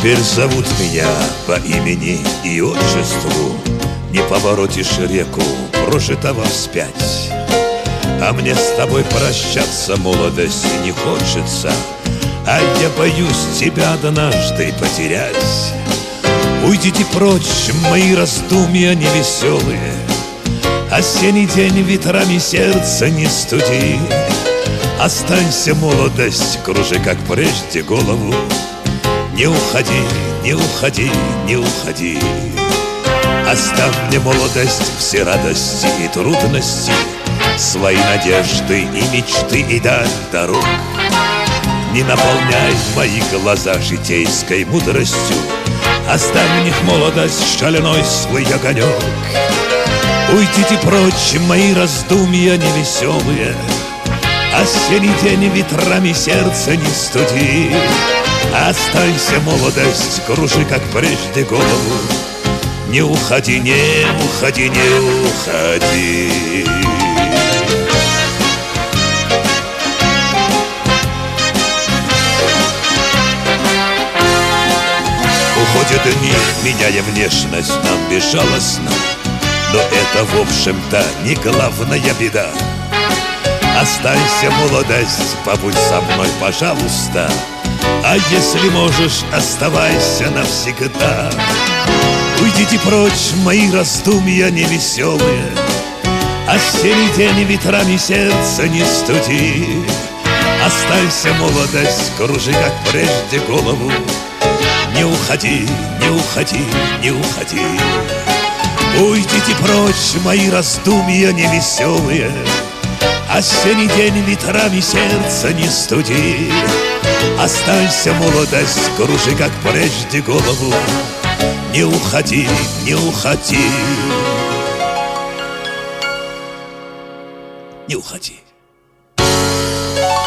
Теперь зовут меня по имени и отчеству. Не поворотишь реку, прожитого вспять. А мне с тобой прощаться, молодости, не хочется. А я боюсь тебя однажды потерять. Уйдите прочь, мои раздумья невеселые. Осенний день ветрами сердце не студи. Останься, молодость, кружи, как прежде, голову. Не уходи, не уходи, не уходи. Оставь мне, молодость, все радости и трудности, свои надежды и мечты и даль дорог. Не наполняй мои глаза житейской мудростью. Оставь в них, молодость, шальной свой огонек. Уйдите прочь, мои раздумья невеселые. Осенний день ветрами сердце не студи. Останься, молодость, кружи, как прежде, голову. Не уходи, не уходи, не уходи. Уходят дни, меняя внешность нам безжалостно. Но это, в общем-то, не главная беда. Останься, молодость, побудь со мной, пожалуйста. А если можешь, оставайся навсегда. Уйдите прочь, мои раздумья невеселые. Осенний день ветрами сердце не студи. Останься, молодость, кружи, как прежде, голову. Не уходи, не уходи, не уходи. Уйдите прочь, мои раздумья невеселые. Осенний день ветрами сердце не студи. Останься, молодость, кружи, как прежде, голову. Не уходи, не уходи, не уходи.